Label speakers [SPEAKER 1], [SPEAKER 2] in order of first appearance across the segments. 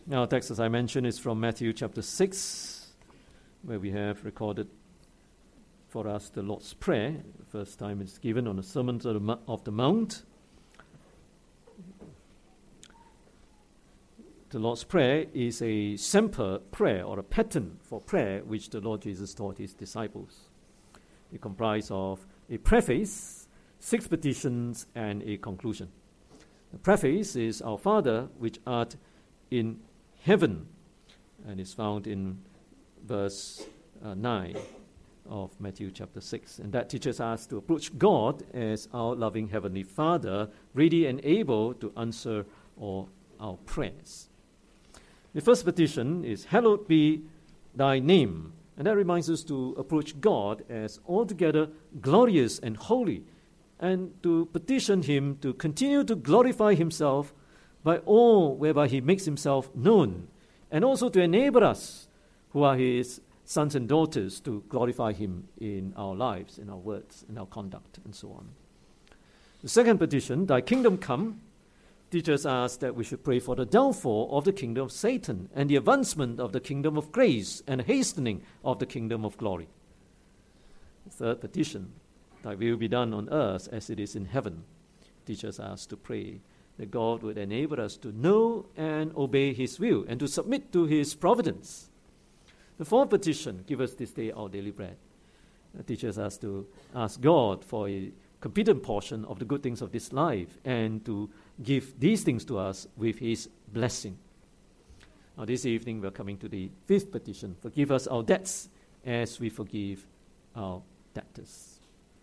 [SPEAKER 1] Our text, as I mentioned, is from Matthew chapter 6, where we have recorded for us the Lord's Prayer. The first time it's given on the Sermon of the Mount. The Lord's Prayer is a sample prayer or a pattern for prayer which the Lord Jesus taught his disciples. It comprises of a preface, 6 petitions, and a conclusion. The preface is Our Father, which art in heaven, and is found in verse 9 of Matthew chapter 6. And that teaches us to approach God as our loving Heavenly Father, ready and able to answer all our prayers. The first petition is, Hallowed be thy name. And that reminds us to approach God as altogether glorious and holy, and to petition him to continue to glorify himself by all whereby he makes himself known, and also to enable us, who are his sons and daughters, to glorify him in our lives, in our words, in our conduct, and so on. The second petition, Thy kingdom come, teaches us that we should pray for the downfall of the kingdom of Satan and the advancement of the kingdom of grace and hastening of the kingdom of glory. The third petition, Thy will be done on earth as it is in heaven, teaches us to pray that God would enable us to know and obey his will and to submit to his providence. The fourth petition, Give us this day our daily bread, teaches us to ask God for a competent portion of the good things of this life and to give these things to us with his blessing. Now this evening we're coming to the fifth petition, Forgive us our debts as we forgive our debtors.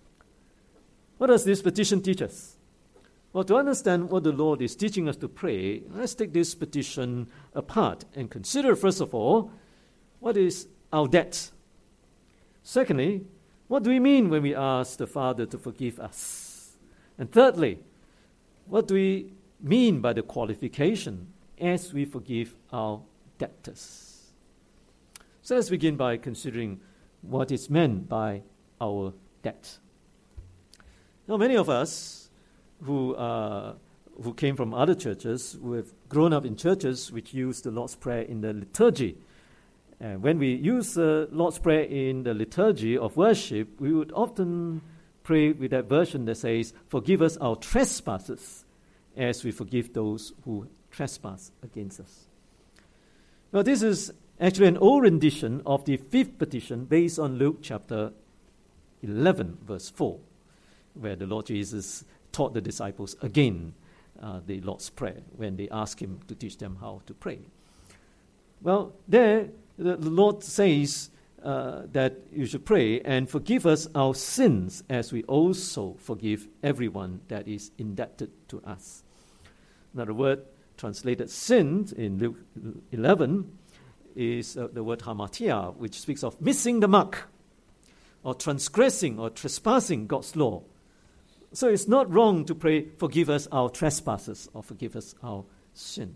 [SPEAKER 1] What does this petition teach us? Well, to understand what the Lord is teaching us to pray, let's take this petition apart and consider, first of all, what is our debt? Secondly, what do we mean when we ask the Father to forgive us? And thirdly, what do we mean by the qualification as we forgive our debtors? So let's begin by considering what is meant by our debt. Now, many of us who came from other churches, who have grown up in churches which use the Lord's Prayer in the liturgy, and when we use the Lord's Prayer in the liturgy of worship, we would often pray with that version that says, Forgive us our trespasses as we forgive those who trespass against us. Now, this is actually an old rendition of the fifth petition based on Luke chapter 11, verse 4, where the Lord Jesus taught the disciples again the Lord's Prayer when they asked him to teach them how to pray. Well, there the Lord says that you should pray and forgive us our sins as we also forgive everyone that is indebted to us. Now, the word translated sins in Luke 11 is the word hamartia, which speaks of missing the mark or transgressing or trespassing God's law. So it's not wrong to pray, forgive us our trespasses or forgive us our sin.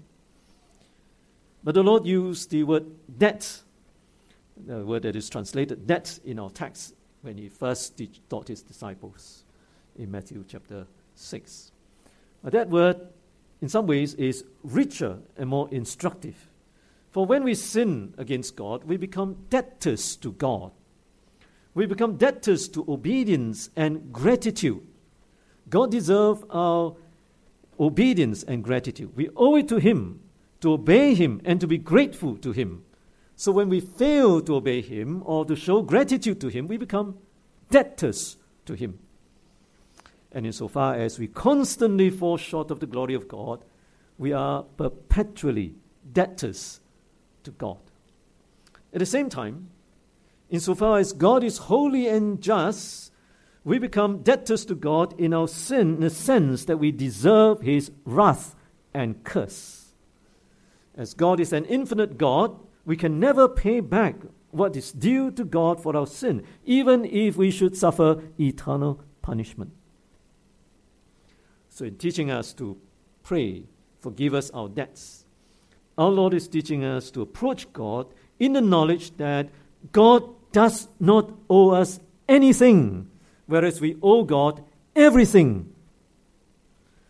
[SPEAKER 1] But the Lord used the word debt, the word that is translated debt in our text, when he first taught his disciples in Matthew chapter 6. But that word, in some ways, is richer and more instructive. For when we sin against God, we become debtors to God. We become debtors to obedience and gratitude. God deserves our obedience and gratitude. We owe it to him to obey him and to be grateful to him. So when we fail to obey him or to show gratitude to him, we become debtors to him. And insofar as we constantly fall short of the glory of God, we are perpetually debtors to God. At the same time, insofar as God is holy and just, we become debtors to God in our sin, in the sense that we deserve his wrath and curse. As God is an infinite God, we can never pay back what is due to God for our sin, even if we should suffer eternal punishment. So in teaching us to pray, forgive us our debts, our Lord is teaching us to approach God in the knowledge that God does not owe us anything, whereas we owe God everything.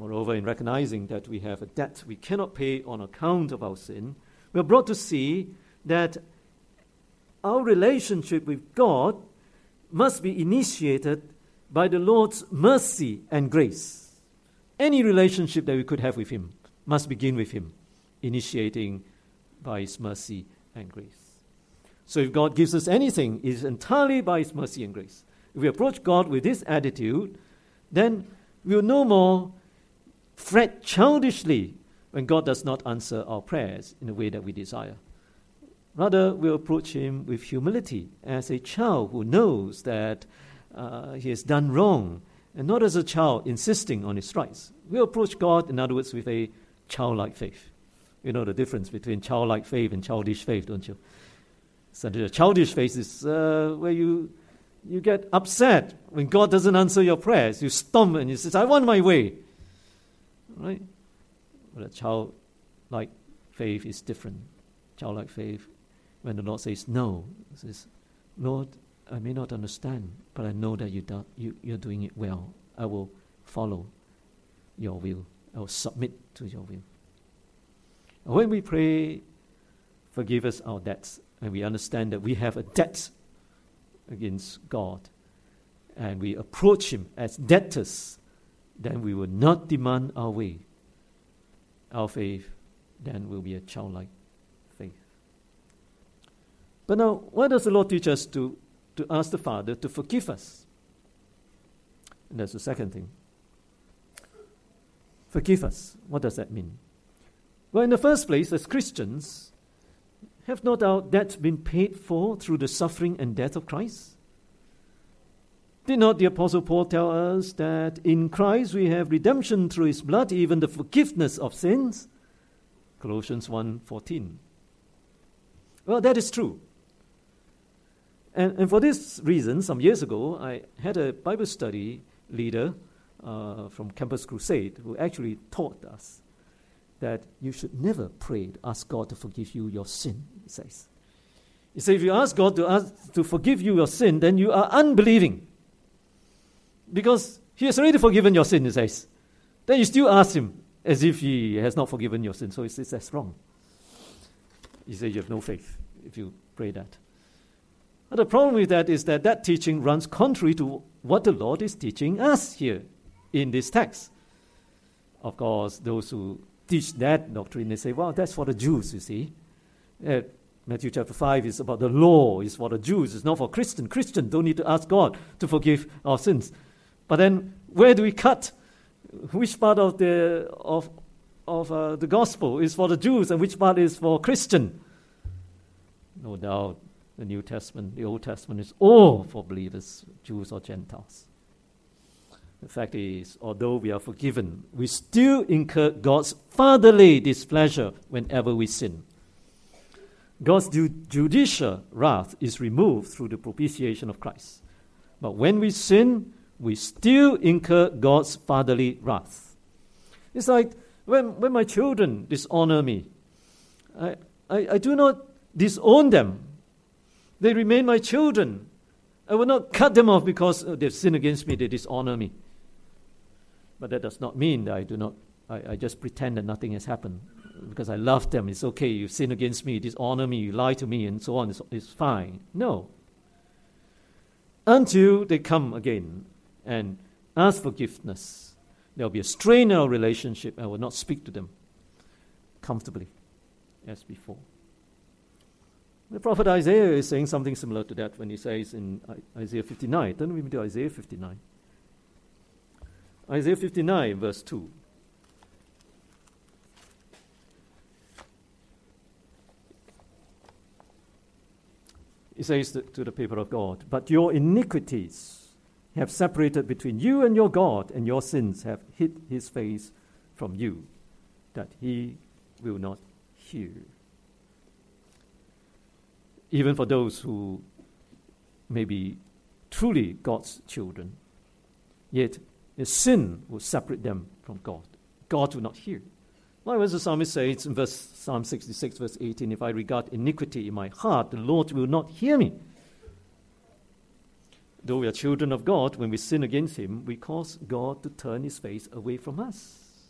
[SPEAKER 1] Moreover, in recognizing that we have a debt we cannot pay on account of our sin, we are brought to see that our relationship with God must be initiated by the Lord's mercy and grace. Any relationship that we could have with Him must begin with Him, initiating by His mercy and grace. So if God gives us anything, it is entirely by His mercy and grace. If we approach God with this attitude, then we will no more fret childishly when God does not answer our prayers in the way that we desire. Rather, we'll approach Him with humility as a child who knows that he has done wrong, and not as a child insisting on his rights. We'll approach God, in other words, with a childlike faith. You know the difference between childlike faith and childish faith, don't you? So the childish faith is where you get upset when God doesn't answer your prayers. You stomp and you say, I want my way. Right? But a childlike faith is different. Childlike faith, when the Lord says no, it says, Lord, I may not understand, but I know that you're doing it well. I will follow your will. I will submit to your will. When we pray, forgive us our debts, and we understand that we have a debt against God, and we approach Him as debtors, then we will not demand our way. Our faith then will be a childlike faith. But now, why does the Lord teach us to ask the Father to forgive us? And that's the second thing. Forgive us. What does that mean? Well, in the first place, as Christians, have not our debt been paid for through the suffering and death of Christ? Did not the Apostle Paul tell us that in Christ we have redemption through His blood, even the forgiveness of sins? Colossians 1:14. Well, that is true. And for this reason, some years ago, I had a Bible study leader from Campus Crusade who actually taught us that you should never pray to ask God to forgive you your sin, he says. He says, if you ask God to forgive you your sin, then you are unbelieving. Because He has already forgiven your sin, he says. Then you still ask Him as if He has not forgiven your sin. So he says that's wrong. He says you have no faith if you pray that. But the problem with that is that teaching runs contrary to what the Lord is teaching us here in this text. Of course, those who teach that doctrine, they say, well, that's for the Jews, you see. Matthew chapter 5 is about the law, it's for the Jews, it's not for Christians. Christians don't need to ask God to forgive our sins. But then, where do we cut? Which part of the gospel is for the Jews and which part is for Christian? No doubt, the New Testament, the Old Testament is all for believers, Jews or Gentiles. The fact is, although we are forgiven, we still incur God's fatherly displeasure whenever we sin. God's judicial wrath is removed through the propitiation of Christ. But when we sin, we still incur God's fatherly wrath. It's like when my children dishonor me, I do not disown them. They remain my children. I will not cut them off because they've sinned against me, they dishonor me. But that does not mean that I just pretend that nothing has happened. Because I love them, it's okay, you sin against me, dishonor me, you lie to me, and so on, it's fine. No. Until they come again and ask forgiveness, there will be a strain in our relationship, and I will not speak to them comfortably as before. The prophet Isaiah is saying something similar to that when he says in Isaiah 59. Turn with me to Isaiah 59. Isaiah 59, verse 2. He says to the people of God, but your iniquities have separated between you and your God, and your sins have hid His face from you, that He will not hear. Even for those who may be truly God's children, yet the sin will separate them from God. God will not hear. Likewise, the psalmist says in Psalm 66, verse 18, if I regard iniquity in my heart, the Lord will not hear me. Though we are children of God, when we sin against Him, we cause God to turn His face away from us.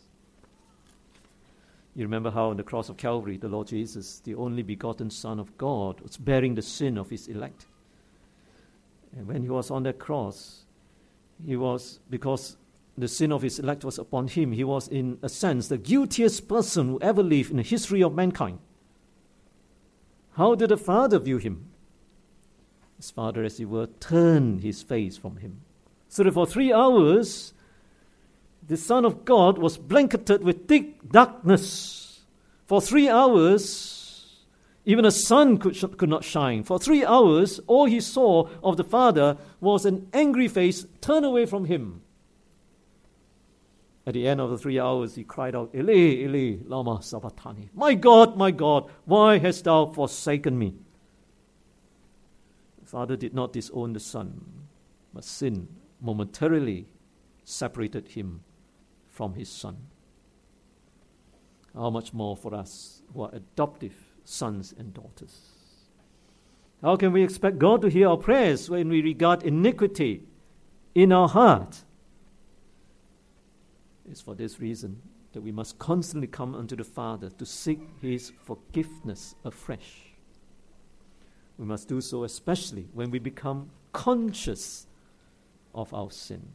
[SPEAKER 1] You remember how on the cross of Calvary, the Lord Jesus, the only begotten Son of God, was bearing the sin of his elect. And when he was on that cross, he was, because the sin of his elect was upon him, he was in a sense the guiltiest person who ever lived in the history of mankind. How did the Father view him? His Father, as it were, turned his face from him. So that for 3 hours, the Son of God was blanketed with thick darkness. For 3 hours, even the sun could not shine. For 3 hours, all he saw of the Father was an angry face turned away from him. At the end of the 3 hours, he cried out, Eli, Eli, lama sabachthani. My God, why hast thou forsaken me? The Father did not disown the Son, but sin momentarily separated him from his Son. How much more for us who are adoptive sons and daughters? How can we expect God to hear our prayers when we regard iniquity in our heart? It's for this reason that we must constantly come unto the Father to seek his forgiveness afresh. We must do so especially when we become conscious of our sin.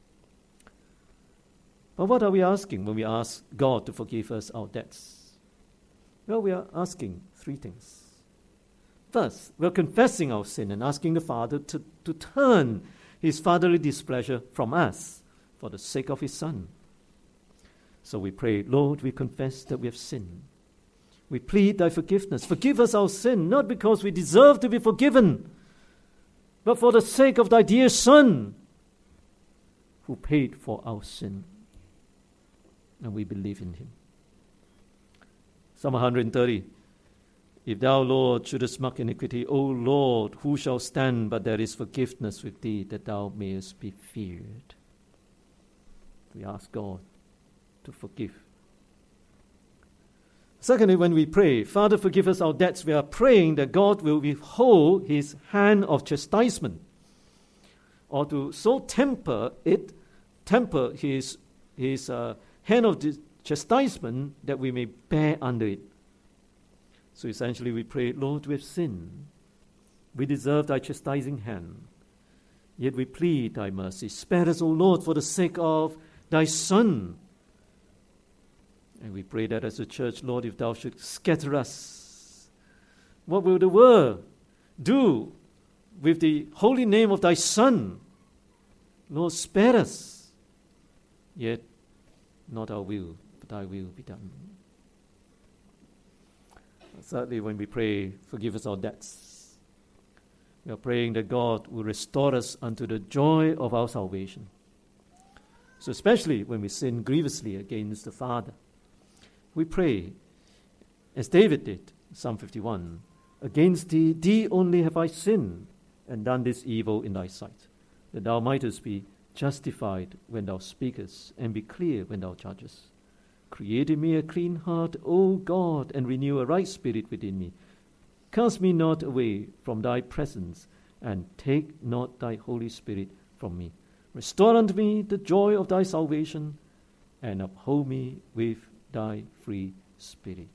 [SPEAKER 1] But what are we asking when we ask God to forgive us our debts? Well, we are asking 3 things. First, we're confessing our sin and asking the Father to turn his fatherly displeasure from us for the sake of his Son. So we pray, Lord, we confess that we have sinned. We plead thy forgiveness. Forgive us our sin, not because we deserve to be forgiven, but for the sake of thy dear Son, who paid for our sin. And we believe in him. Psalm 130. If thou, Lord, shouldest mark iniquity, O Lord, who shall stand? But there is forgiveness with thee, that thou mayest be feared. We ask God to forgive. Secondly, when we pray, Father, forgive us our debts, we are praying that God will withhold his hand of chastisement, or to so temper his hand of chastisement that we may bear under it. So essentially we pray, Lord, we have sinned. We deserve thy chastising hand. Yet we plead thy mercy. Spare us, O Lord, for the sake of thy Son. And we pray that as a church, Lord, if thou should scatter us, what will the world do with the holy name of thy Son? Lord, spare us. Yet not our will, but thy will be done. Thirdly, when we pray, forgive us our debts, we are praying that God will restore us unto the joy of our salvation. So especially when we sin grievously against the Father, we pray, as David did, Psalm 51, against thee only have I sinned, and done this evil in thy sight, that thou mightest be justified when thou speakest, and be clear when thou judgest. Create in me a clean heart, O God, and renew a right spirit within me. Cast me not away from thy presence, and take not thy Holy Spirit from me. Restore unto me the joy of thy salvation, and uphold me with thy free spirit.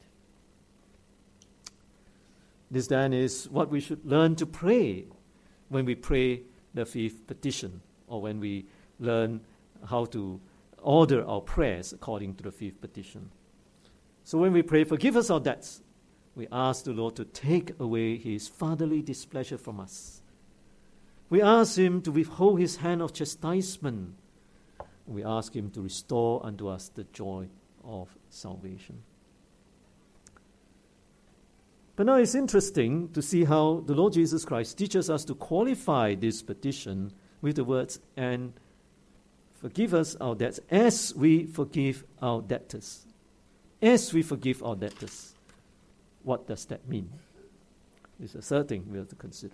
[SPEAKER 1] This then is what we should learn to pray when we pray the 5th petition, or when we learn how to order our prayers according to the 5th petition. So when we pray, forgive us our debts, we ask the Lord to take away his fatherly displeasure from us. We ask him to withhold his hand of chastisement. We ask him to restore unto us the joy of salvation. But now it's interesting to see how the Lord Jesus Christ teaches us to qualify this petition with the words, and forgive us our debts as we forgive our debtors. As we forgive our debtors. What does that mean? It's a third thing we have to consider.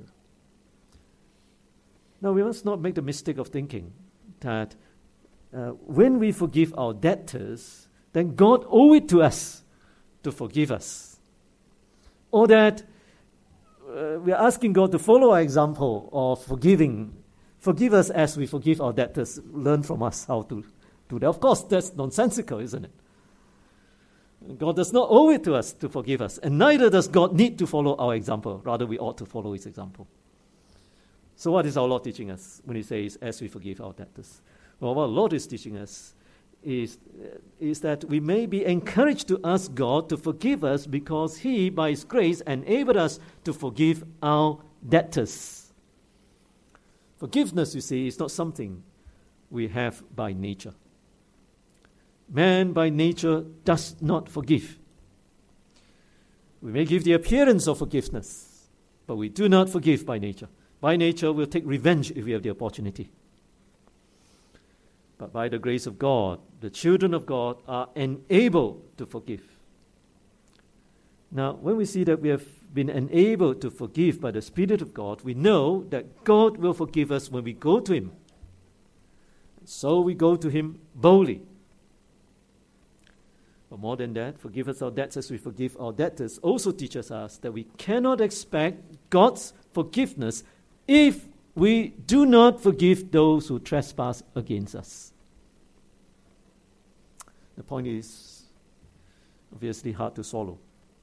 [SPEAKER 1] Now, we must not make the mistake of thinking that when we forgive our debtors, then God owes it to us to forgive us. Or that we are asking God to follow our example of forgiving. Forgive us as we forgive our debtors. Learn from us how to do that. Of course, that's nonsensical, isn't it? God does not owe it to us to forgive us, and neither does God need to follow our example. Rather, we ought to follow his example. So what is our Lord teaching us when he says, as we forgive our debtors? Well, what our Lord is teaching us is that we may be encouraged to ask God to forgive us because he, by his grace, enabled us to forgive our debtors. Forgiveness, you see, is not something we have by nature. Man by nature does not forgive. We may give the appearance of forgiveness, but we do not forgive by nature. By nature, we'll take revenge if we have the opportunity. But by the grace of God, the children of God are enabled to forgive. Now, when we see that we have been enabled to forgive by the Spirit of God, we know that God will forgive us when we go to him. So we go to him boldly. But more than that, forgive us our debts as we forgive our debtors also teaches us that we cannot expect God's forgiveness if we do not forgive those who trespass against us. The point is obviously hard to swallow.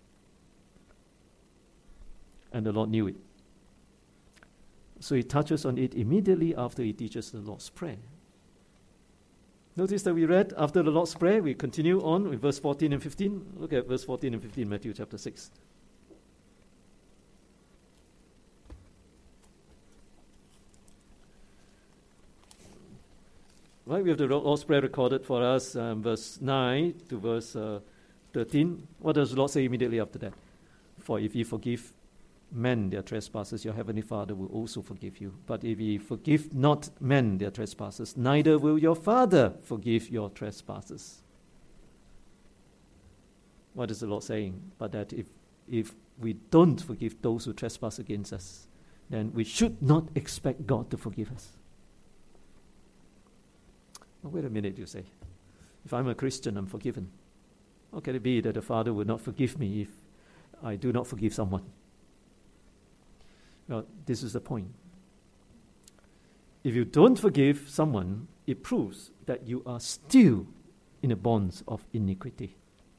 [SPEAKER 1] And the Lord knew it. So he touches on it immediately after he teaches the Lord's Prayer. Notice that we read after the Lord's Prayer, we continue on with verse 14 and 15. Look at verse 14 and 15, Matthew chapter 6. Right, we have the Lord's Prayer recorded for us, verse 9 to verse 13. What does the Lord say immediately after that? For if ye forgive men their trespasses, your heavenly Father will also forgive you. But if ye forgive not men their trespasses, neither will your Father forgive your trespasses. What is the Lord saying? But that if we don't forgive those who trespass against us, then we should not expect God to forgive us. Well, wait a minute, you say. If I'm a Christian, I'm forgiven. How can it be that the Father would not forgive me if I do not forgive someone? Well, this is the point. If you don't forgive someone, it proves that you are still in the bonds of iniquity.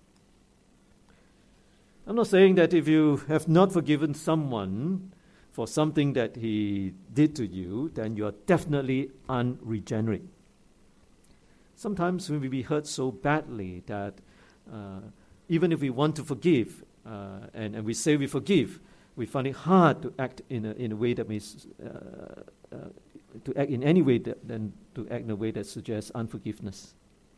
[SPEAKER 1] I'm not saying that if you have not forgiven someone for something that he did to you, then you are definitely unregenerate. Sometimes when we be hurt so badly that even if we want to forgive and we say we forgive, we find it hard to act in a way that means to act in any way than to act in a way that suggests unforgiveness.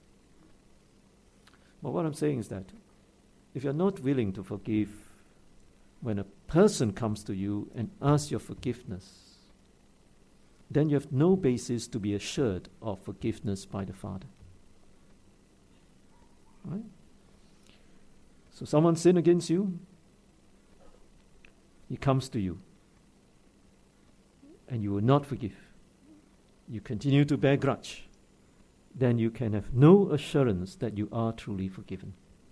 [SPEAKER 1] But what I'm saying is that if you're not willing to forgive when a person comes to you and asks your forgiveness, then you have no basis to be assured of forgiveness by the Father. Right? So someone sinned against you, he comes to you, and you will not forgive. You continue to bear grudge, then you can have no assurance that you are truly forgiven.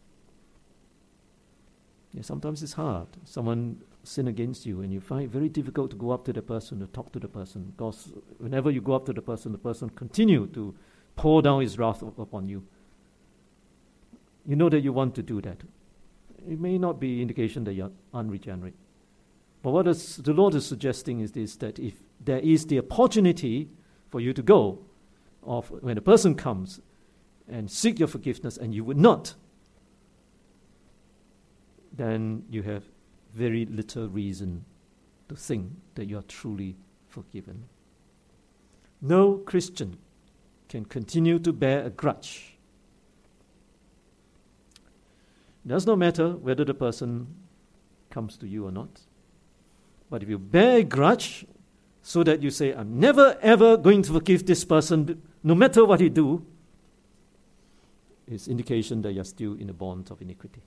[SPEAKER 1] Yeah, sometimes it's hard. Someone sin against you and you find it very difficult to go up to the person, to talk to the person, because whenever you go up to the person continue to pour down his wrath upon you. You know that you want to do that. It may not be indication that you're unregenerate. But what the Lord is suggesting is this, that if there is the opportunity for you to go, or when a person comes and seek your forgiveness and you would not, then you have very little reason to think that you are truly forgiven. No Christian can continue to bear a grudge. It does not matter whether the person comes to you or not. But if you bear a grudge so that you say, I'm never ever going to forgive this person, no matter what he do, it's indication that you're still in the bond of iniquity.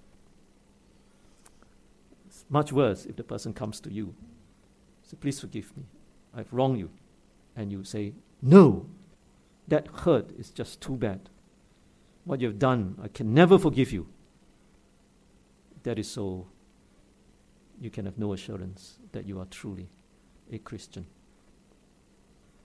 [SPEAKER 1] It's much worse if the person comes to you. Say, please forgive me. I've wronged you. And you say, no, that hurt is just too bad. What you've done, I can never forgive you. If that is so, you can have no assurance that you are truly a Christian.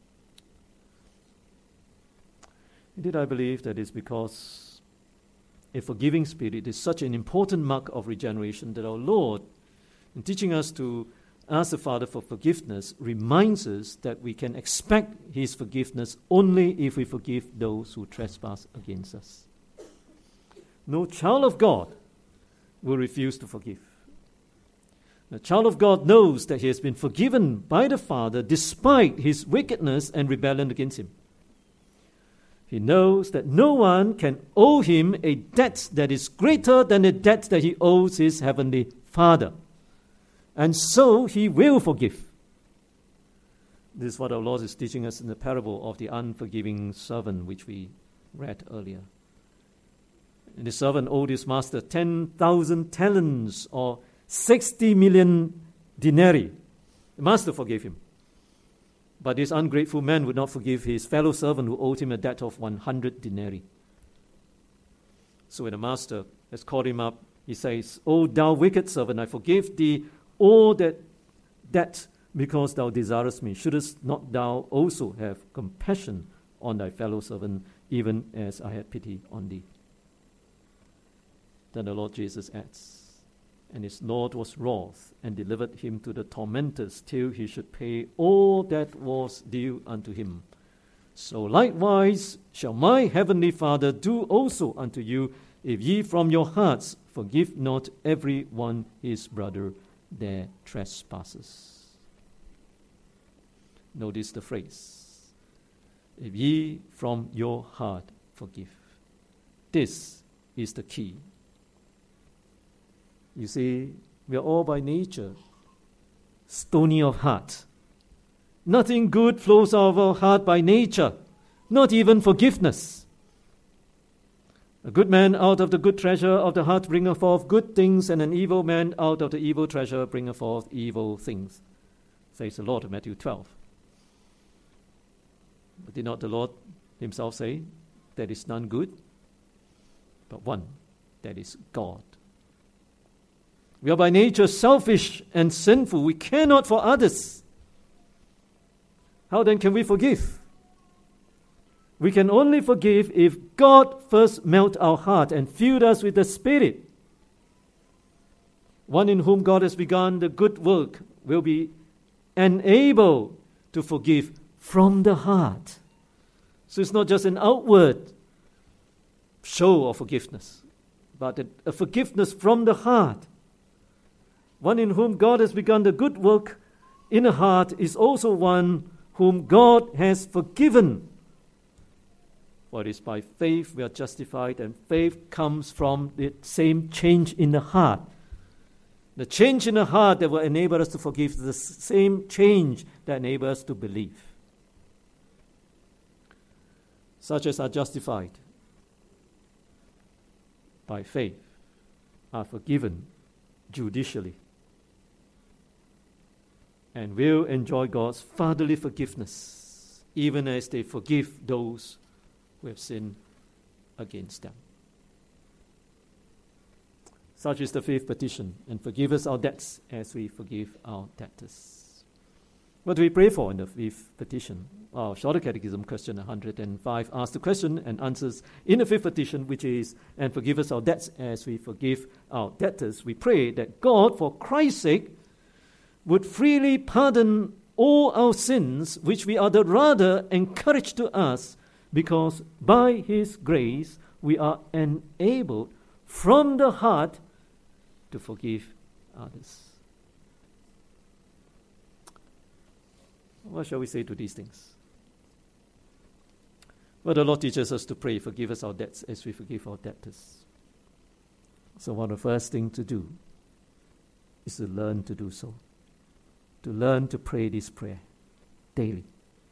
[SPEAKER 1] Indeed, I believe that it's because a forgiving spirit is such an important mark of regeneration that our Lord, in teaching us to ask the Father for forgiveness, reminds us that we can expect His forgiveness only if we forgive those who trespass against us. No child of God will refuse to forgive. The child of God knows that he has been forgiven by the Father despite his wickedness and rebellion against Him. He knows that no one can owe him a debt that is greater than the debt that he owes his heavenly Father. And so he will forgive. This is what our Lord is teaching us in the parable of the unforgiving servant, which we read earlier. And the servant owed his master 10,000 talents or 60 million denarii. The master forgave him. But this ungrateful man would not forgive his fellow servant who owed him a debt of 100 denarii. So when the master has called him up, he says, "O thou wicked servant, I forgive thee all that debt because thou desirest me. Shouldest not thou also have compassion on thy fellow servant, even as I had pity on thee?" Then the Lord Jesus adds, "And his Lord was wroth, and delivered him to the tormentors till he should pay all that was due unto him. So likewise shall my heavenly Father do also unto you, if ye from your hearts forgive not every one his brother their trespasses." Notice the phrase, "if ye from your heart forgive." This is the key. You see, we are all by nature stony of heart. Nothing good flows out of our heart by nature, not even forgiveness. A good man out of the good treasure of the heart bringeth forth good things, and an evil man out of the evil treasure bringeth forth evil things, says the Lord in Matthew 12. But did not the Lord himself say, "There is none good, but one, that is God"? We are by nature selfish and sinful. We care not for others. How then can we forgive? We can only forgive if God first melt our heart and filled us with the Spirit. One in whom God has begun the good work will be enabled to forgive from the heart. So it's not just an outward show of forgiveness, but a forgiveness from the heart. One in whom God has begun the good work in the heart is also one whom God has forgiven. For it is by faith we are justified, and faith comes from the same change in the heart. The change in the heart that will enable us to forgive is the same change that enables us to believe. Such as are justified by faith are forgiven judicially and will enjoy God's fatherly forgiveness, even as they forgive those who have sinned against them. Such is the fifth petition, and forgive us our debts as we forgive our debtors. What do we pray for in the fifth petition? Our Shorter Catechism, question 105, asks the question and answers in the fifth petition, which is, "And forgive us our debts as we forgive our debtors." We pray that God, for Christ's sake, would freely pardon all our sins, which we are the rather encouraged to us, because by His grace we are enabled from the heart to forgive others. What shall we say to these things? Well, the Lord teaches us to pray, "Forgive us our debts as we forgive our debtors." So one of the first things to do is to learn to do so. To learn to pray this prayer daily.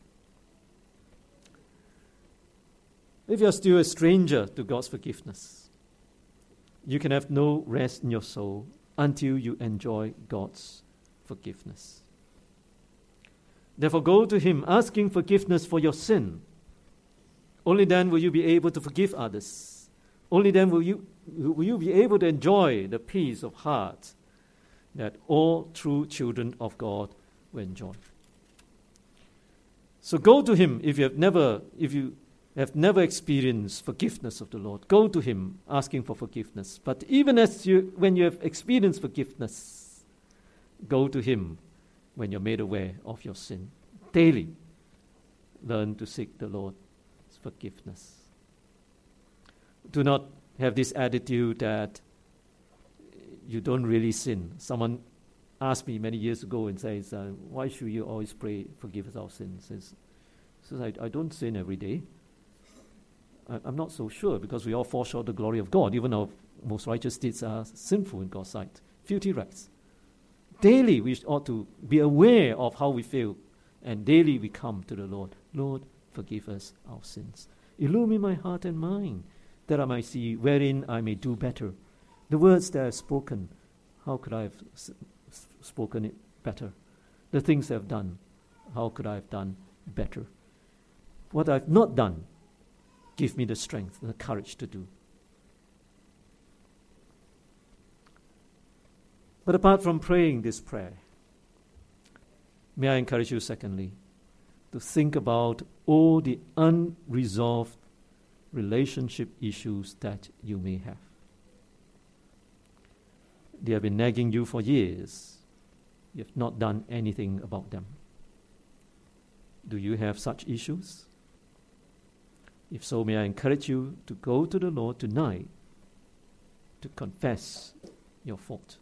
[SPEAKER 1] If you are still a stranger to God's forgiveness, you can have no rest in your soul until you enjoy God's forgiveness. Therefore, go to Him asking forgiveness for your sin. Only then will you be able to forgive others. Only then will you be able to enjoy the peace of heart that all true children of God will enjoy. So go to Him if you have never experienced forgiveness of the Lord, go to Him asking for forgiveness. But even when you have experienced forgiveness, go to Him when you're made aware of your sin. Daily, learn to seek the Lord's forgiveness. Do not have this attitude that you don't really sin. Someone asked me many years ago and says, why should you always pray, forgive us our sins? Says, I don't sin every day. I'm not so sure, because we all fall short of the glory of God. Even our most righteous deeds are sinful in God's sight. Filthy rags. Daily we ought to be aware of how we fail, and daily we come to the Lord. Lord, forgive us our sins. Illumine my heart and mind, that I might see wherein I may do better. The words that I have spoken, how could I have spoken it better? The things I have done, how could I have done better? What I've not done, give me the strength and the courage to do. But apart from praying this prayer, may I encourage you, secondly, to think about all the unresolved relationship issues that you may have. They have been nagging you for years. You have not done anything about them. Do you have such issues? If so, may I encourage you to go to the Lord tonight to confess your fault,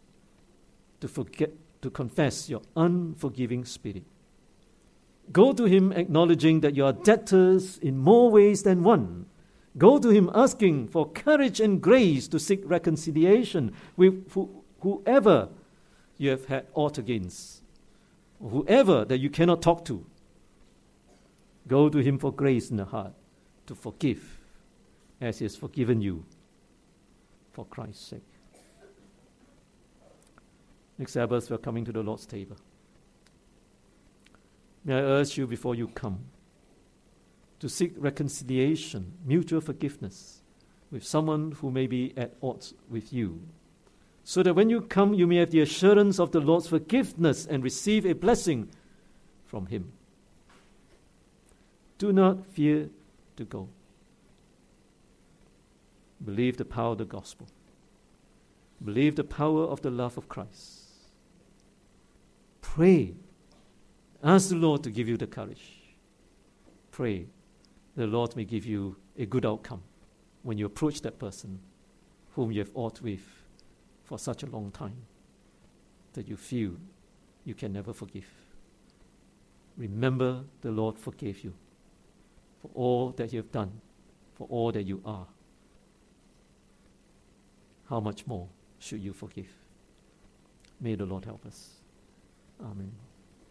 [SPEAKER 1] to confess your unforgiving spirit. Go to Him acknowledging that you are debtors in more ways than one. Go to Him asking for courage and grace to seek reconciliation with whoever you have had aught against, or whoever that you cannot talk to. Go to Him for grace in the heart to forgive as He has forgiven you for Christ's sake. Next Sabbath, we are coming to the Lord's table. May I urge you before you come to seek reconciliation, mutual forgiveness with someone who may be at odds with you, so that when you come, you may have the assurance of the Lord's forgiveness and receive a blessing from Him. Do not fear to go. Believe the power of the gospel. Believe the power of the love of Christ. Pray. Ask the Lord to give you the courage. Pray the Lord may give you a good outcome when you approach that person whom you have aught with for such a long time that you feel you can never forgive. Remember, the Lord forgave you for all that you have done, for all that you are. How much more should you forgive? May the Lord help us. Amen.